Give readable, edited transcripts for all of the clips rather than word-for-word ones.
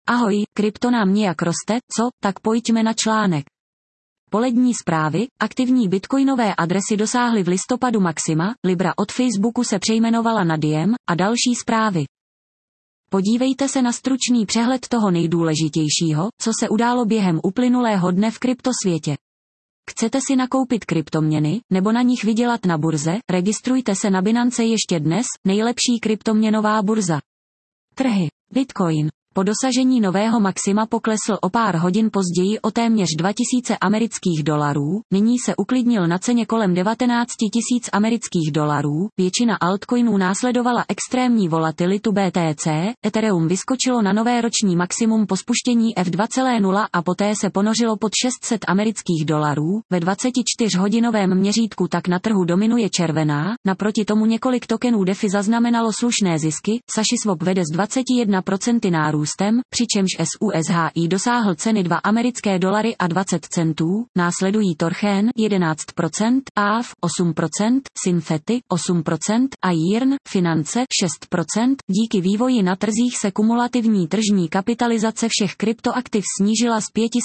Ahoj, krypto nám nějak roste, co? Tak pojďme na článek. Polední zprávy, aktivní bitcoinové adresy dosáhly v listopadu maxima, Libra od Facebooku se přejmenovala na Diem a další zprávy. Podívejte se na stručný přehled toho nejdůležitějšího, co se událo během uplynulého dne v kryptosvětě. Chcete si nakoupit kryptoměny, nebo na nich vydělat na burze? Registrujte se na Binance ještě dnes, nejlepší kryptoměnová burza. Trhy. Bitcoin. Po dosažení nového maxima poklesl o pár hodin později o téměř 2000 amerických dolarů, nyní se uklidnil na ceně kolem 19 000 amerických dolarů, většina altcoinů následovala extrémní volatilitu BTC, Ethereum vyskočilo na nové roční maximum po spuštění F2.0 a poté se ponořilo pod 600 amerických dolarů, ve 24-hodinovém měřítku tak na trhu dominuje červená, naproti tomu několik tokenů DeFi zaznamenalo slušné zisky, SushiSwap vede s 21% nárůstem, přičemž SUSHI dosáhl ceny 2 americké dolary a 20 centů, následují Torchen 11%, AV 8%, Synfety 8% a Yearn Finance 6%. Díky vývoji na trzích se kumulativní tržní kapitalizace všech kryptoaktiv snížila z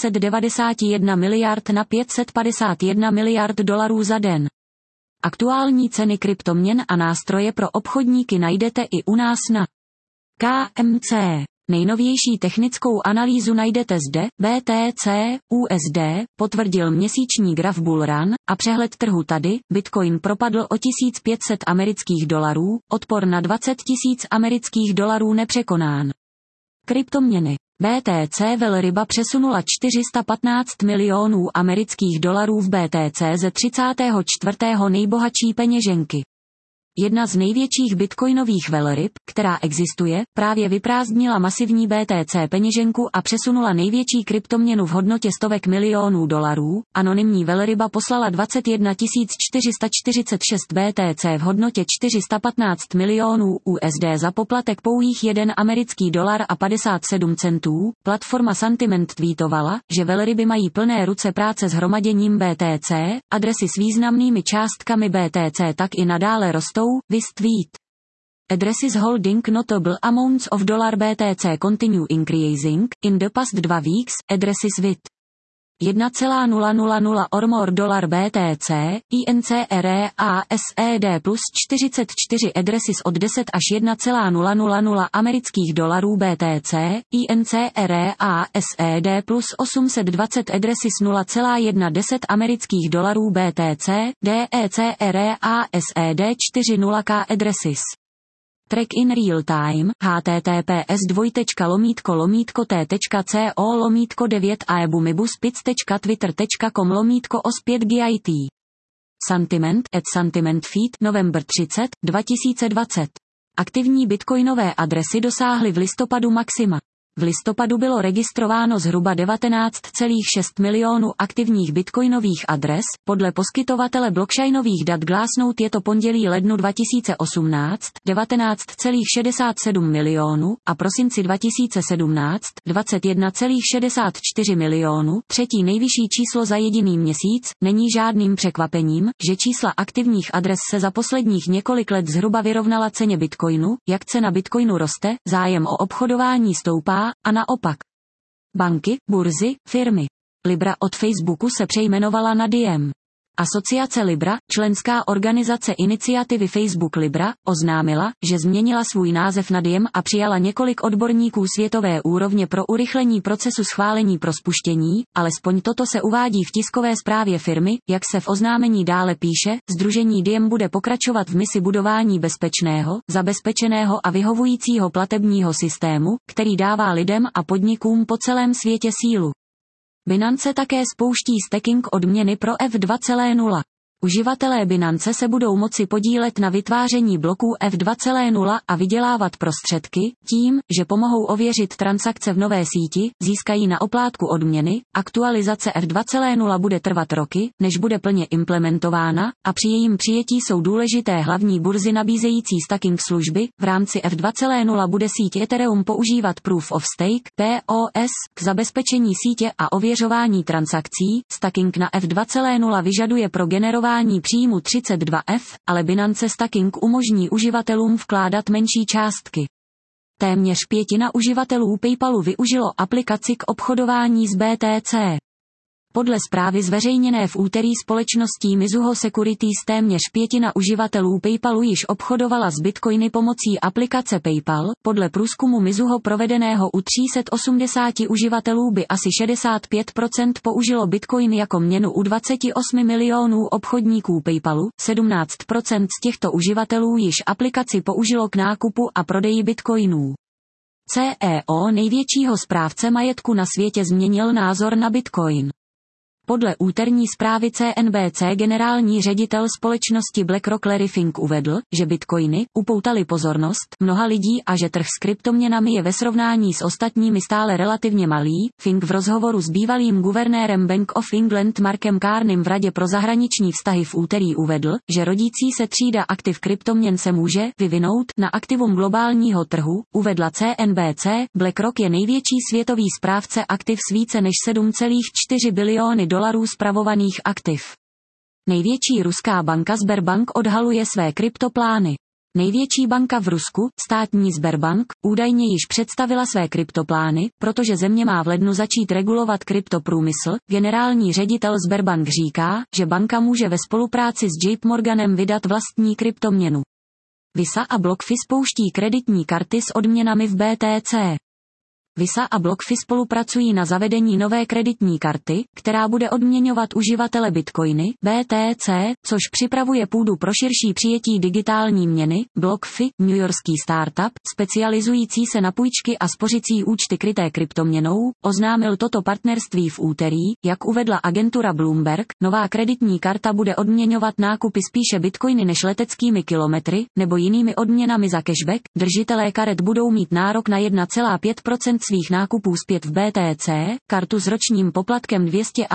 591 miliard na 551 miliard dolarů za den. Aktuální ceny kryptoměn a nástroje pro obchodníky najdete i u nás na KMC. Nejnovější technickou analýzu najdete zde, BTC, USD, potvrdil měsíční graf Bullrun, a přehled trhu tady, Bitcoin propadl o 1500 amerických dolarů, odpor na 20 000 amerických dolarů nepřekonán. Kryptoměny. BTC velryba přesunula 415 milionů amerických dolarů v BTC ze 34. nejbohatší peněženky. Jedna z největších bitcoinových velryb, která existuje, právě vyprázdnila masivní BTC peněženku a přesunula největší kryptoměnu v hodnotě stovek milionů dolarů. Anonymní velryba poslala 21 446 BTC v hodnotě 415 milionů USD za poplatek pouhých 1 americký dolar a 57 centů. Platforma Sentiment tweetovala, že velryby mají plné ruce práce s hromaděním BTC, adresy s významnými částkami BTC tak i nadále rostou. This tweet. Addresses holding notable amounts of $BTC continue increasing. In the past 2 weeks, addresses with 1,000 or more $BTC, INCREASED plus 44 addresses od 10 až 1,000 amerických dolarů BTC, INCREASED plus 820 addresses 0,110 amerických dolarů BTC, DECREASED 40k addresses. Track in real time, https://t.co/9 aebumibus.twitter.com/os5git. Sentiment @sentiment feed November 30, 2020. Aktivní bitcoinové adresy dosáhly v listopadu maxima. V listopadu bylo registrováno zhruba 19,6 milionů aktivních bitcoinových adres, podle poskytovatele blockchainových dat Glassnode je to pondělí lednu 2018, 19,67 milionů a prosinci 2017, 21,64 milionů, třetí nejvyšší číslo za jediný měsíc. Není žádným překvapením, že čísla aktivních adres se za posledních několik let zhruba vyrovnala ceně bitcoinu, jak cena bitcoinu roste, zájem o obchodování stoupá, a naopak. Banky, burzy, firmy. Libra od Facebooku se přejmenovala na Diem. Asociace Libra, členská organizace iniciativy Facebook Libra, oznámila, že změnila svůj název na Diem a přijala několik odborníků světové úrovně pro urychlení procesu schválení pro spuštění, alespoň toto se uvádí v tiskové zprávě firmy, jak se v oznámení dále píše, sdružení Diem bude pokračovat v misi budování bezpečného, zabezpečeného a vyhovujícího platebního systému, který dává lidem a podnikům po celém světě sílu. Binance také spouští staking odměny pro F2.0. Uživatelé Binance se budou moci podílet na vytváření bloků F2.0 a vydělávat prostředky, tím, že pomohou ověřit transakce v nové síti, získají na oplátku odměny. Aktualizace F2.0 bude trvat roky, než bude plně implementována, a při jejím přijetí jsou důležité hlavní burzy nabízející staking služby. V rámci F2.0 bude síť Ethereum používat Proof of Stake, POS, k zabezpečení sítě a ověřování transakcí. Staking na F2.0 vyžaduje pro generování příjmu 32F, ale Binance staking umožní uživatelům vkládat menší částky. Téměř pětina uživatelů PayPalu využilo aplikaci k obchodování s BTC. Podle zprávy zveřejněné v úterý společností Mizuho Securities téměř pětina uživatelů PayPalu již obchodovala s bitcoiny pomocí aplikace PayPal. Podle průzkumu Mizuho provedeného u 380 uživatelů by asi 65% použilo bitcoin jako měnu u 28 milionů obchodníků PayPalu. 17% z těchto uživatelů již aplikaci použilo k nákupu a prodeji bitcoinů. CEO největšího správce majetku na světě změnil názor na bitcoin. Podle úterní zprávy CNBC generální ředitel společnosti BlackRock Larry Fink uvedl, že bitcoiny upoutaly pozornost mnoha lidí a že trh s kryptoměnami je ve srovnání s ostatními stále relativně malý. Fink v rozhovoru s bývalým guvernérem Bank of England Markem Carneym v Radě pro zahraniční vztahy v úterý uvedl, že rodící se třída aktiv kryptoměn se může vyvinout na aktivum globálního trhu. Uvedla CNBC, BlackRock je největší světový správce aktiv s více než 7,4 biliony dolarů spravovaných aktiv. Největší ruská banka Sberbank odhaluje své kryptoplány. Největší banka v Rusku, státní Sberbank, údajně již představila své kryptoplány, protože země má v lednu začít regulovat kryptoprůmysl. Generální ředitel Sberbank říká, že banka může ve spolupráci s JP Morganem vydat vlastní kryptoměnu. Visa a BlockFi spouští kreditní karty s odměnami v BTC. Visa a BlockFi spolupracují na zavedení nové kreditní karty, která bude odměňovat uživatele bitcoiny, BTC, což připravuje půdu pro širší přijetí digitální měny. BlockFi, newyorský startup, specializující se na půjčky a spořicí účty kryté kryptoměnou, oznámil toto partnerství v úterý. Jak uvedla agentura Bloomberg, nová kreditní karta bude odměňovat nákupy spíše bitcoiny než leteckými kilometry, nebo jinými odměnami za cashback. Držitelé karet budou mít nárok na 1,5% svých nákupů zpět v BTC. Kartu s ročním poplatkem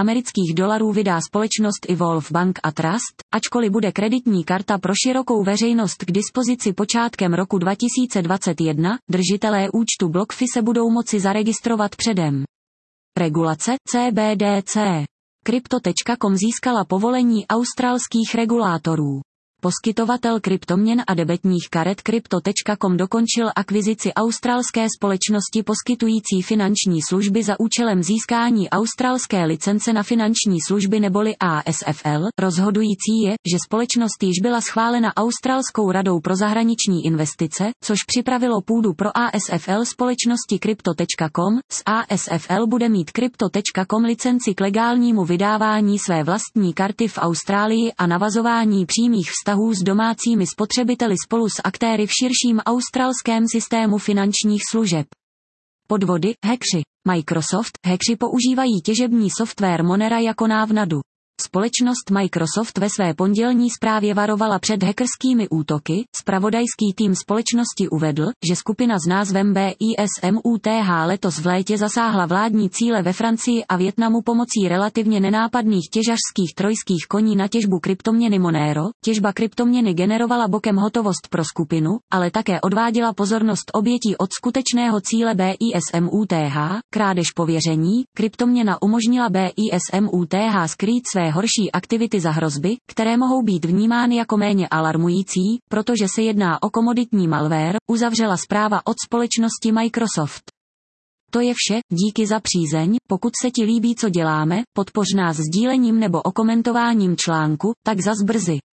$200 vydá společnost Evolve Bank a Trust, ačkoliv bude kreditní karta pro širokou veřejnost k dispozici počátkem roku 2021, držitelé účtu BlockFi se budou moci zaregistrovat předem. Regulace CBDC. Crypto.com získala povolení australských regulátorů. Poskytovatel kryptoměn a debetních karet Crypto.com dokončil akvizici australské společnosti poskytující finanční služby za účelem získání australské licence na finanční služby neboli ASFL. Rozhodující je, že společnost již byla schválena Australskou radou pro zahraniční investice, což připravilo půdu pro ASFL společnosti Crypto.com. Z ASFL bude mít Crypto.com licenci k legálnímu vydávání své vlastní karty v Austrálii a navazování přímých vztahů s domácími spotřebiteli spolu s aktéry v širším australském systému finančních služeb. Podvody, hackři. Microsoft, hackři používají těžební software Monera jako návnadu. Společnost Microsoft ve své pondělní zprávě varovala před hackerskými útoky. Zpravodajský tým společnosti uvedl, že skupina s názvem BISMUTH letos v létě zasáhla vládní cíle ve Francii a Vietnamu pomocí relativně nenápadných těžařských trojských koní na těžbu kryptoměny Monero. Těžba kryptoměny generovala bokem hotovost pro skupinu, ale také odváděla pozornost obětí od skutečného cíle BISMUTH, krádež pověření. Kryptoměna umožnila BISMUTH skrýt své horší aktivity za hrozby, které mohou být vnímány jako méně alarmující, protože se jedná o komoditní malware, uzavřela zpráva od společnosti Microsoft. To je vše, díky za přízeň. Pokud se ti líbí, co děláme, podpoř nás sdílením nebo okomentováním článku, tak zas brzy.